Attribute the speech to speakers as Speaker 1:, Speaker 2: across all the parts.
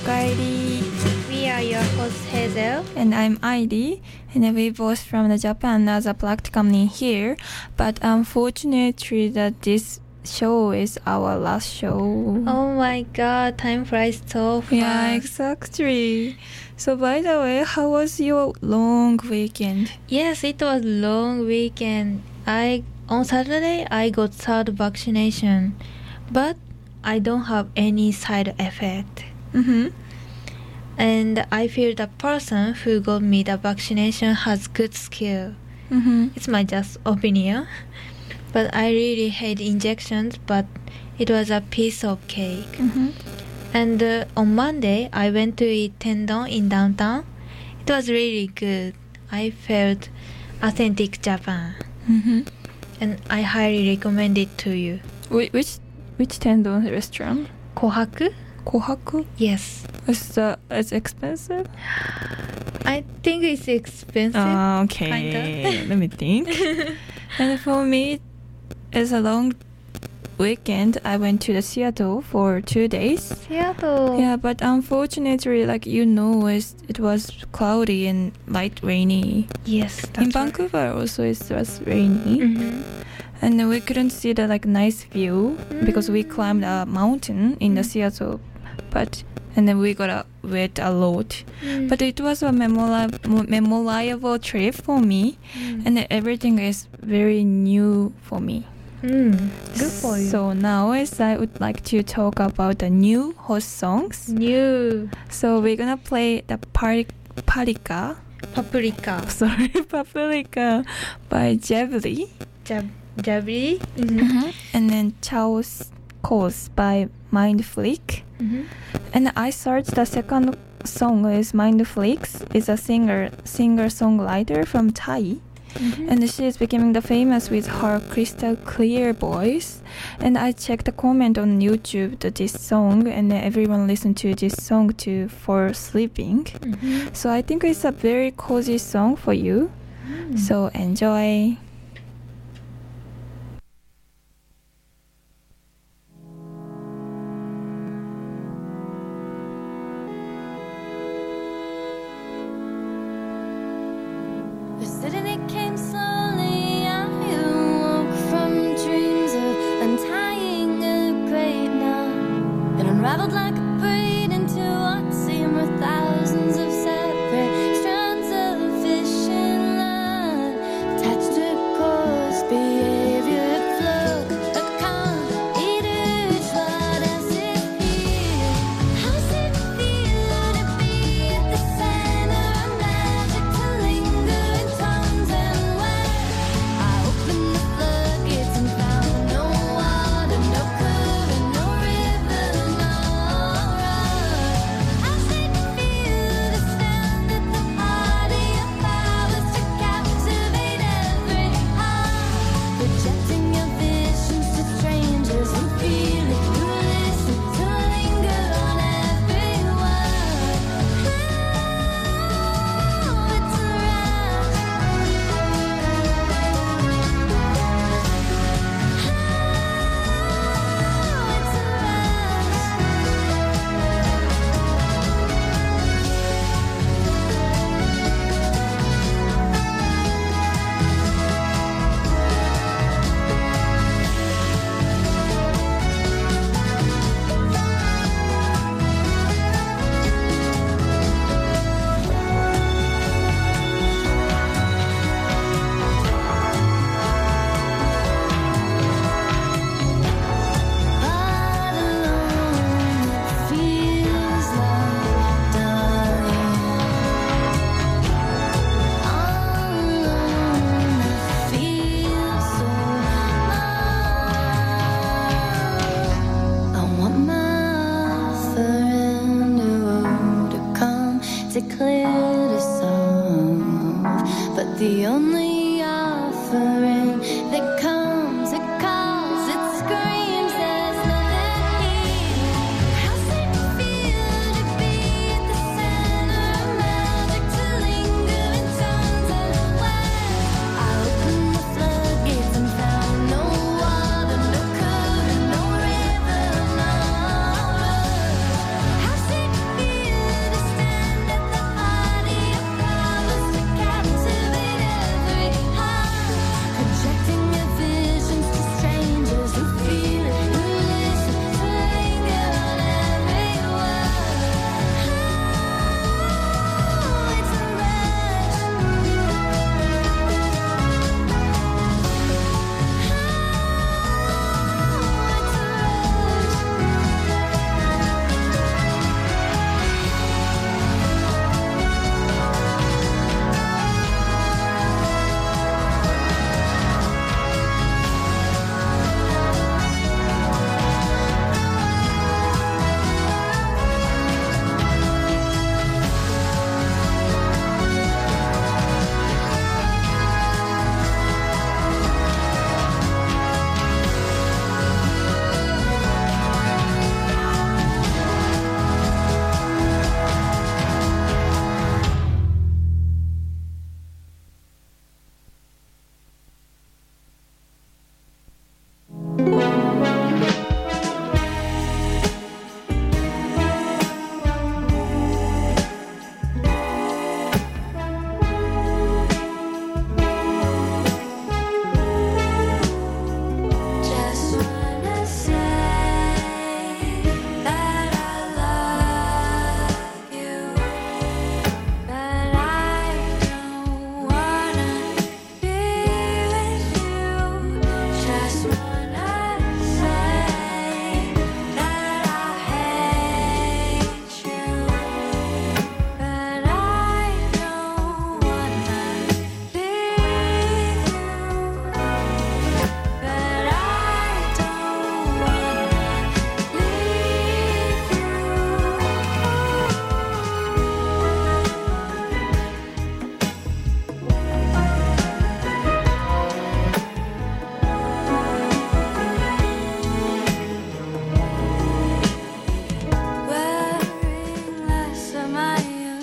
Speaker 1: Okaeri.
Speaker 2: We are your host Hazel.
Speaker 1: And I'm Airi. And we both from the Japan as a practicum in here. But unfortunately that this show is our last show.
Speaker 2: Oh my god, time flies so fast.
Speaker 1: Yeah, exactly. So by the way, how was your long weekend?
Speaker 2: Yes, it was long weekend. On Saturday I got third vaccination, but I don't have any side effect.
Speaker 1: Mm-hmm.
Speaker 2: And I feel the person who got me the vaccination has good skill.
Speaker 1: Mm-hmm.
Speaker 2: It's my just opinion. But I really hate injections, but it was a piece of cake.
Speaker 1: Mm-hmm.
Speaker 2: And on Monday, I went to eat tendon in downtown. It was really good. I felt authentic Japan.
Speaker 1: Mm-hmm.
Speaker 2: And I highly recommend it to you.
Speaker 1: Which tendon restaurant?
Speaker 2: Kohaku?
Speaker 1: Kohaku?
Speaker 2: Yes.
Speaker 1: It's expensive?
Speaker 2: I think it's expensive.
Speaker 1: Okay.
Speaker 2: Kinda.
Speaker 1: Let me think. And for me, it's a long weekend. I went to the Seattle for 2 days.
Speaker 2: Seattle.
Speaker 1: Yeah, but unfortunately, it was cloudy and light rainy.
Speaker 2: Yes.
Speaker 1: In
Speaker 2: Right.
Speaker 1: Vancouver also it was rainy.
Speaker 2: Mm-hmm.
Speaker 1: And we couldn't see the nice view because we climbed a mountain in the Seattle. And then we got wet a lot. But it was a memorable trip for me. And everything is very new for me.
Speaker 2: Good for you.
Speaker 1: So now I would like to talk about the new host songs.
Speaker 2: New.
Speaker 1: So we're gonna play the Paprika.
Speaker 2: Paprika.
Speaker 1: Paprika by Jabri.
Speaker 2: Jabri.
Speaker 1: And then Chaos Cause by Mindfreak. And I searched the second song is Mindfreak. Is a singer-songwriter from Thai. And she is becoming the famous with her crystal clear voice. And I checked the comment on YouTube to this song, and everyone listened to this song for sleeping. So I think it's a very cozy song for you. So enjoy.
Speaker 3: Yesterday it came slowly. I woke from dreams of untying a great knot and unraveled like a braid into what seemed were thousands of separate strands of fishing line attached to course behavior at flow. A calm eater's flood as it feels. How's it feel to be at the center of magic, to linger in tongues and where I opened the floodgates and found no water, no current, no river, no road. How's it feel to stand at the party of powers, to captivate every heart, projecting your visions to strangers and feel it. You listen to linger on every word. Oh, it's a rush. Oh, it's a But alone it feels like dying. All alone I feel so low. I want my friend to come to clear the solve, but the only offering that comes, it calls, it screams, there's nothing here. How's it feel to be at the center of magic, to linger in tongues and where I opened the floodgates and found no water, no current, no river, no road. How's it feel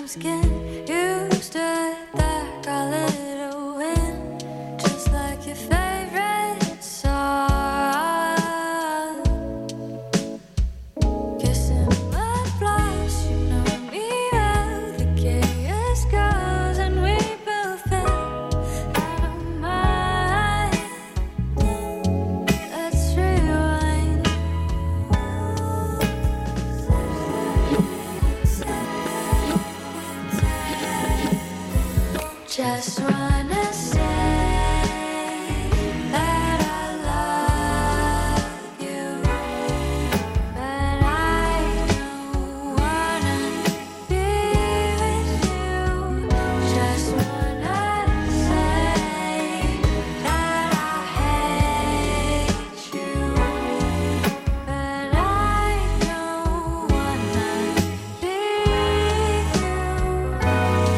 Speaker 3: just get used to it. There got a little wind, just like your favorite song. Kissing my flash, you know me well. The chaos goes and we both fell out of mind. Let's rewind. Just wanna say that I love you, but I don't wanna be with you. Just wanna say that I hate you, but I don't wanna leave you. But I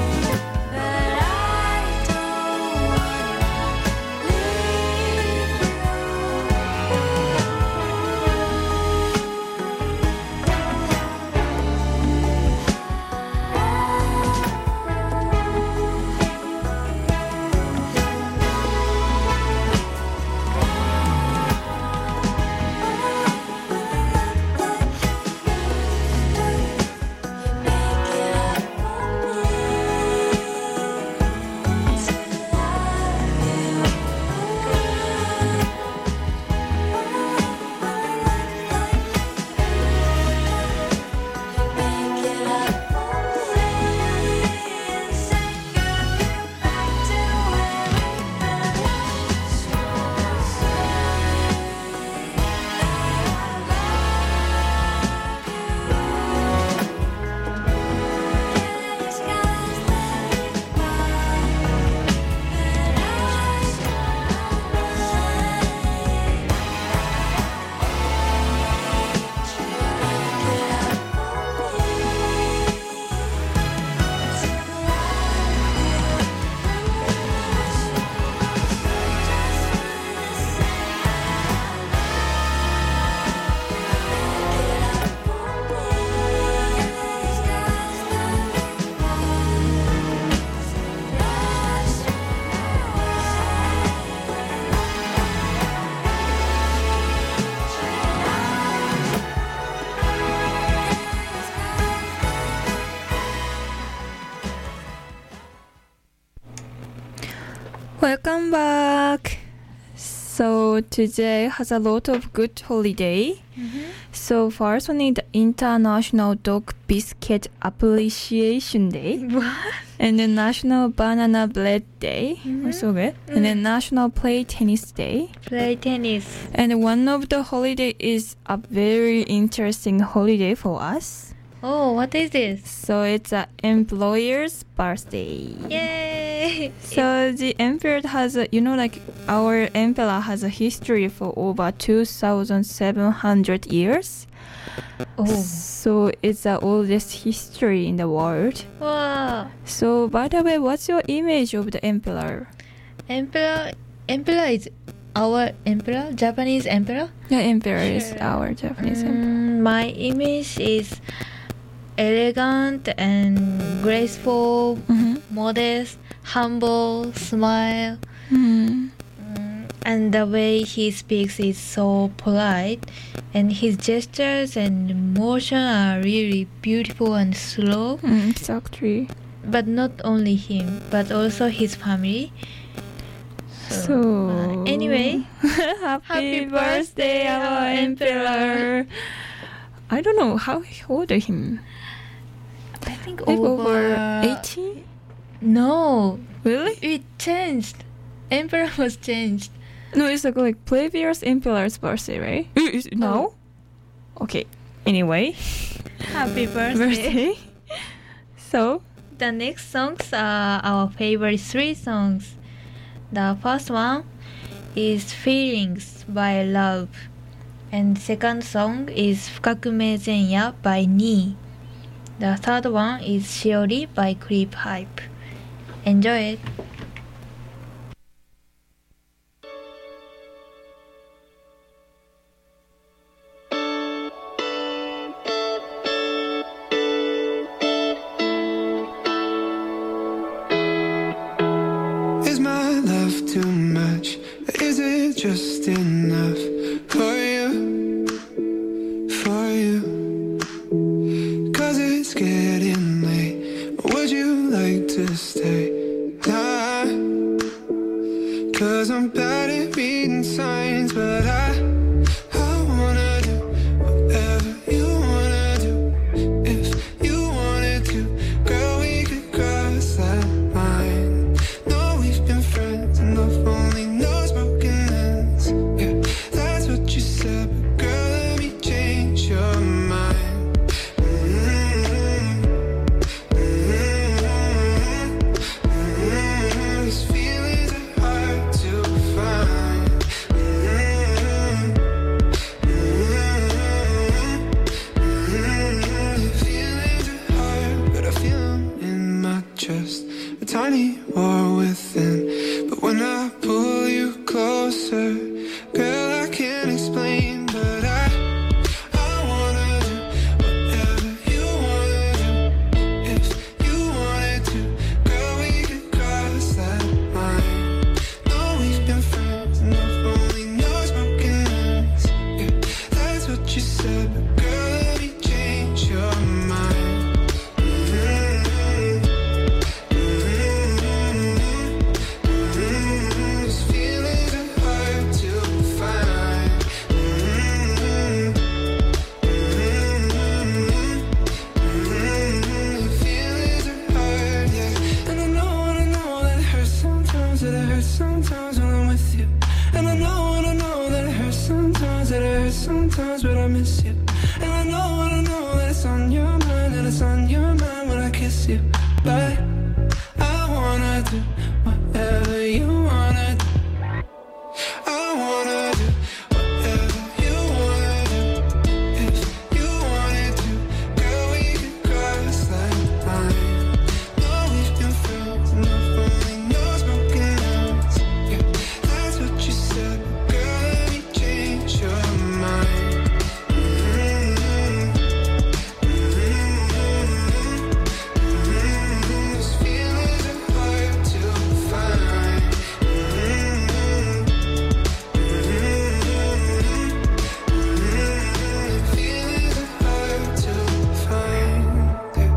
Speaker 1: Welcome back. So today has a lot of good holiday. So first one is the International Dog Biscuit Appreciation Day.
Speaker 2: What?
Speaker 1: And then National Banana Bread Day. So good. And then National Play Tennis Day.
Speaker 2: Play tennis.
Speaker 1: And one of the holiday is a very interesting holiday for us.
Speaker 2: Oh, what is this?
Speaker 1: So it's a employer's birthday.
Speaker 2: Yay!
Speaker 1: So the emperor has a, like our emperor has a history for over 2,700 years.
Speaker 2: Oh,
Speaker 1: So it's the oldest history in the world.
Speaker 2: wow!
Speaker 1: So by the way, what's your image of the emperor?
Speaker 2: Emperor is our emperor, Japanese emperor.
Speaker 1: Yeah, emperor is
Speaker 2: Sure.
Speaker 1: our Japanese emperor.
Speaker 2: My image is elegant and graceful, modest, humble, smile, and the way he speaks is so polite, and his gestures and motion are really beautiful and slow.
Speaker 1: Exactly.
Speaker 2: But not only him, but also his family.
Speaker 1: So
Speaker 2: anyway,
Speaker 1: happy birthday, our emperor. I don't know how old is him.
Speaker 2: I think
Speaker 1: Maybe
Speaker 2: over
Speaker 1: 80?
Speaker 2: No,
Speaker 1: Really?
Speaker 2: it changed. Emperor was changed.
Speaker 1: No, it's like previous emperor's birthday, right? Is it now? Okay. Anyway,
Speaker 2: Happy
Speaker 1: birthday. So,
Speaker 2: The next songs are our favorite three songs. The first one is Feelings by Love. And second song is Fukakume Zenya by Nii. The third one is Shiori by Creep Hype. Enjoy it.
Speaker 4: just enough for you, for you. 'Cause it's getting late. Would you like to stay? Nah, 'cause I'm bad at reading signs, but I wanna do whatever you wanna do. If you wanted to, girl, we could cross that line. No, we've been friends and love only knows broken hands. Yeah, that's what you said, but girl, let me change your mind. These feelings are hard to find. Feelings are hard, but I feel them in my chest. A tiny war within, but when I pull you closer, girl, I can't explain, but I wanna do whatever you wanna do. If you wanted to, girl, we could cross that line. No, we've been friends and love only knows broken hands. Yeah, that's what you said, but girl, let me change your mind. These feelings are hard to find. Feelings are hard, yeah. And I know that it hurts sometimes, that it hurts sometimes when I'm with you. And I know that it hurts sometimes, that it hurts sometimes, but I miss you. And I know that it's on your mind, that it's on your mind when I kiss you. But I wanna do whatever you wanna do. I wanna do whatever you wanna do. If you wanted to, girl, we could cross that line. No, we've been friends and love only knows broken hands. Yeah, that's what you said, but girl, let me change your mind. These feelings are hard to find. Feelings are hard to find.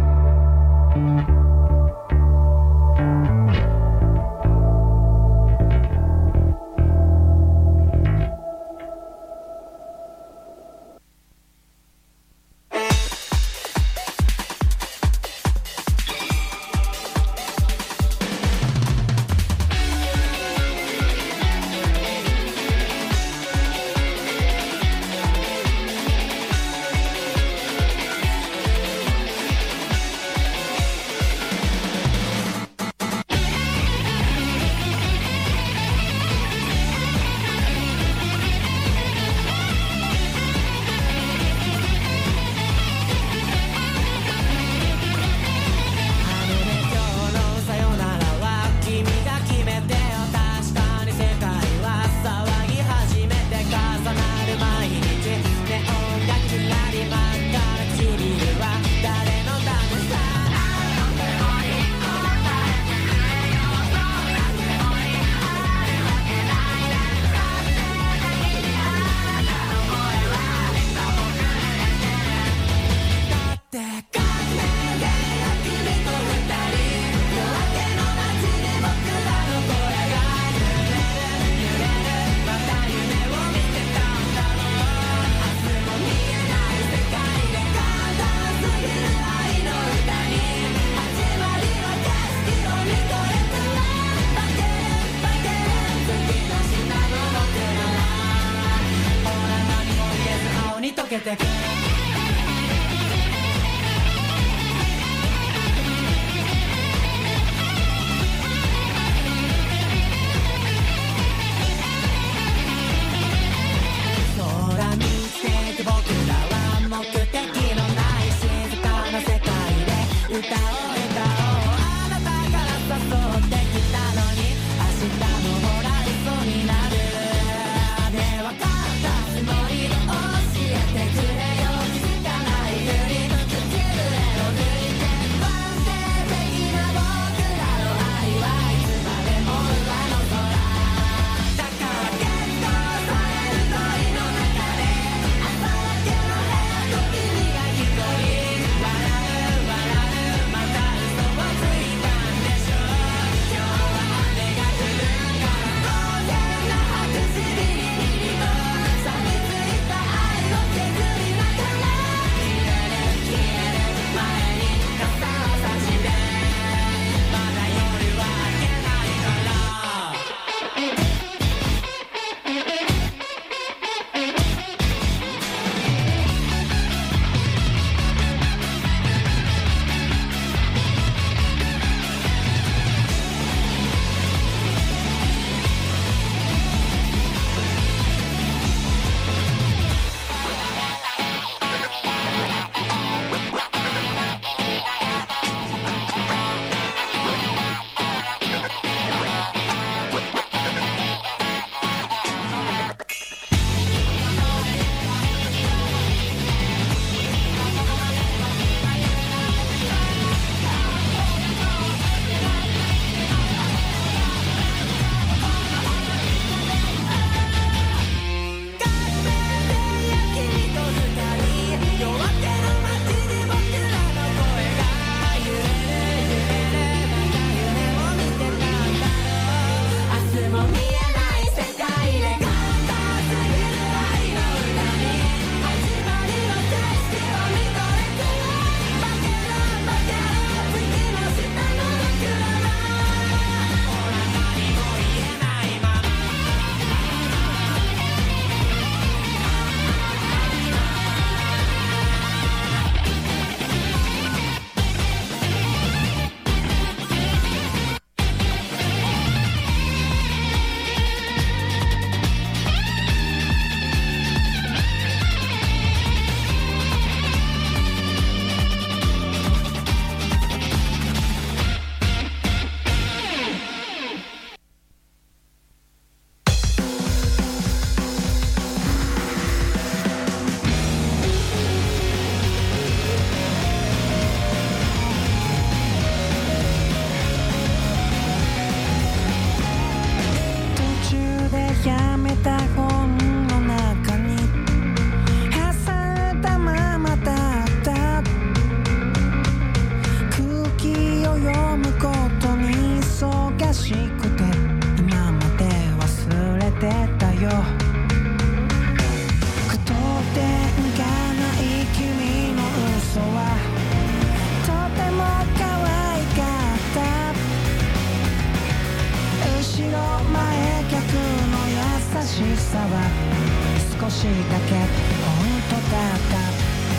Speaker 5: さは少しだけ本当だった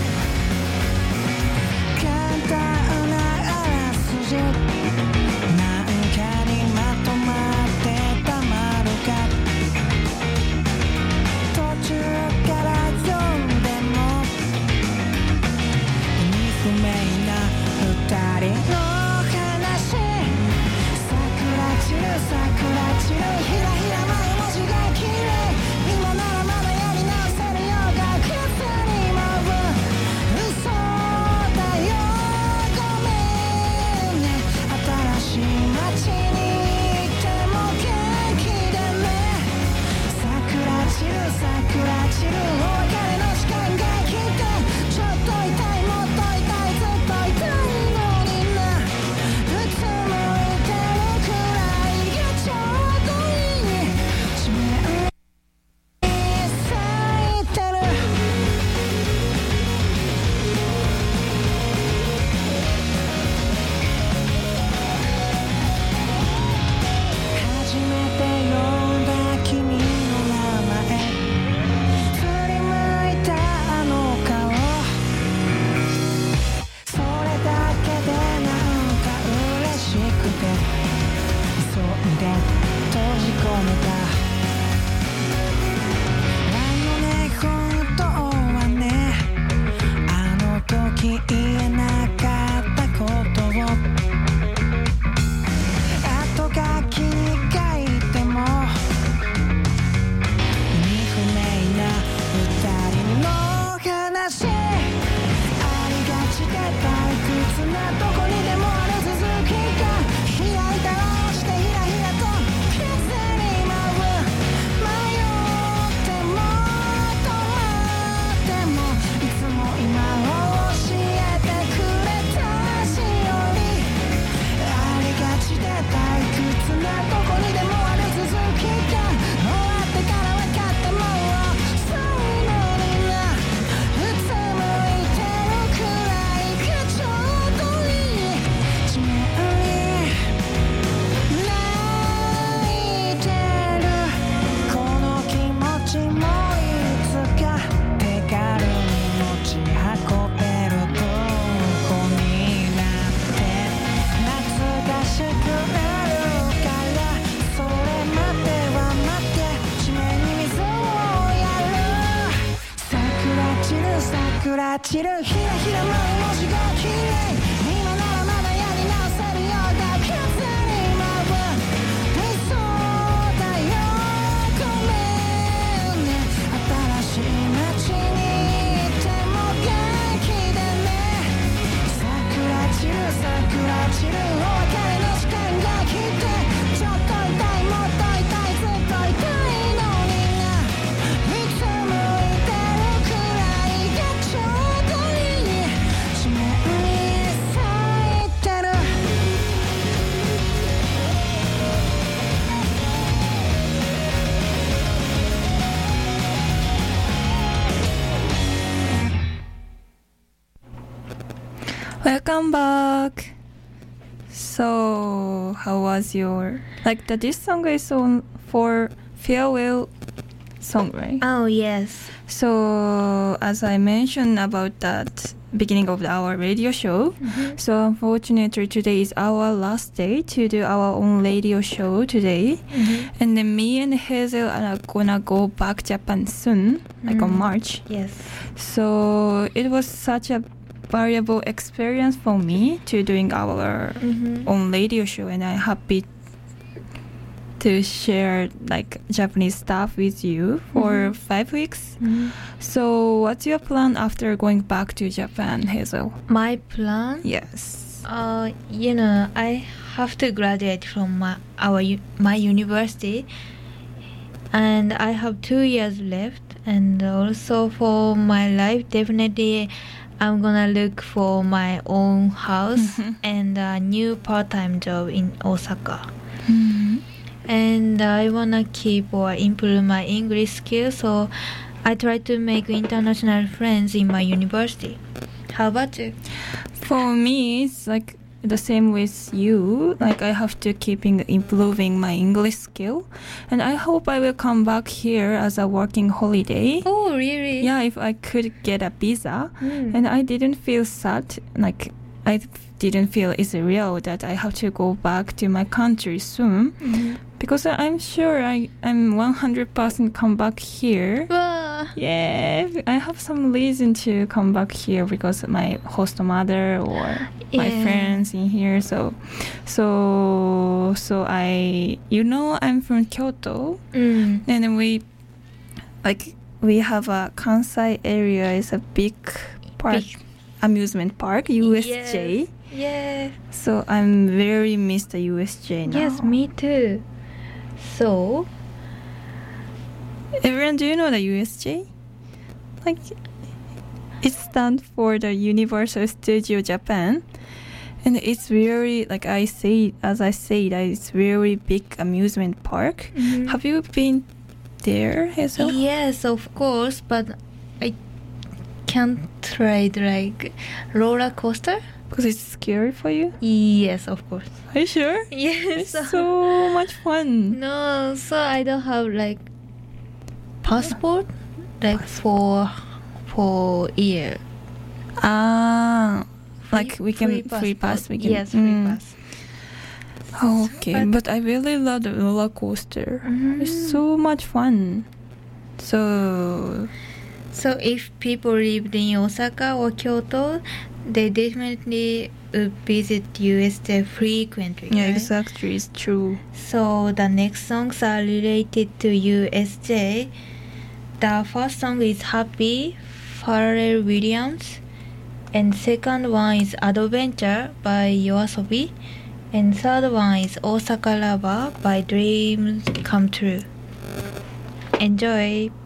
Speaker 5: 簡単なあらすじなんかにまとまってたまるか途中から読んでも意味不明な二人の話桜散るひらひら舞う文字が綺麗今ならまだやり直せるよ学生にも嘘だよごめんね新しい街に行っても元気でね桜散るお別れの時間が来てちょっと痛いもっと痛いずっと痛いのになうつむいてるくらいがちょうどいい地面に咲いてる初めて呼んだ君の名前振り向いたあの顔それだけでなんか嬉しくて急いで閉じ込めたあのね本当はねあの時言えなかったことを後書きに書いても意味不明な二人の話ありがちで退屈などこにでもある続きが開いたら押してひらひらと風に舞う迷っても止まってもいつも今を教えてくれたしおりありがちで退屈などこにでもある続きが終わってから分かってもそういうのになうつむいてるくらいがちょうどいい地面に泣いてるこの気持ちもいつか手軽に持ち運べるとこになって懐かしくなるからそれまでは待って地面に水をやる桜散るひらひら舞う文字が綺麗今ならまだやり直せるよだ風に舞う嘘だよごめんね新しい街に行っても元気でね桜散るお別れの時間が来てちょっと痛いもっと痛いずっと痛いのにないつむいてるくらいがちょうどいい地面に咲いてる
Speaker 1: Welcome back. So, how was your this song is on for farewell song, right?
Speaker 2: Oh yes.
Speaker 1: So, as I mentioned about that beginning of our radio show, so unfortunately today is our last day to do our own radio show today, and then me and Hazel are gonna go back Japan soon, on March.
Speaker 2: Yes.
Speaker 1: So it was such a valuable experience for me to doing our own radio show, and I'm happy to share Japanese stuff with you for 5 weeks. So what's your plan after going back to Japan, Hazel?
Speaker 2: My plan?
Speaker 1: Yes.
Speaker 2: I have to graduate from my university, and I have 2 years left. And also for my life, definitely I'm gonna look for my own house and a new part-time job in Osaka. And I wanna keep or improve my English skills, so I try to make international friends in my university. How about you?
Speaker 1: For me, it's the same with you. Like I have to improving my English skill, and I hope I will come back here as a working holiday.
Speaker 2: Oh, really?
Speaker 1: Yeah, if I could get a visa,
Speaker 2: Mm.
Speaker 1: and I didn't feel sad. Like I didn't feel it's real that I have to go back to my country soon,
Speaker 2: Mhm.
Speaker 1: because I'm sure I'm 100% come back here.
Speaker 2: Wow.
Speaker 1: Yeah, I have some reason to come back here because of my host mother or my
Speaker 2: Yeah.
Speaker 1: friends in here. So I, I'm from Kyoto,
Speaker 2: Mm.
Speaker 1: and we have a Kansai area is a big park,
Speaker 2: Big.
Speaker 1: amusement park, USJ.
Speaker 2: Yes.
Speaker 1: So I'm very miss the USJ now.
Speaker 2: Yes, me too. So,
Speaker 1: Everyone, do you know the USJ? Like, it stands for the Universal Studio Japan, and it's really like as I say that it's very big amusement park.
Speaker 2: Mhm.
Speaker 1: Have you been there, Hazel?
Speaker 2: yes, of course, but I can't try like roller coaster.
Speaker 1: Because it's scary for you.
Speaker 2: Yes, of course.
Speaker 1: Are you sure?
Speaker 2: Yes.
Speaker 1: It's so much fun.
Speaker 2: No, so I don't have like passport like for year.
Speaker 1: Ah, like we can free
Speaker 2: passport.
Speaker 1: pass. We can.
Speaker 2: Yes, free pass.
Speaker 1: Okay, but I really love the roller coaster.
Speaker 2: Mhm.
Speaker 1: It's so much fun. So
Speaker 2: So if people lived in Osaka or Kyoto, they definitely would visit USJ frequently.
Speaker 1: yeah,
Speaker 2: right?
Speaker 1: exactly, it's true.
Speaker 2: So the next songs are related to USJ. The first song is Happy, Pharrell Williams, and second one is Adventure by YOASOBI, and third one is Osaka Lover by Dreams Come True. Enjoy!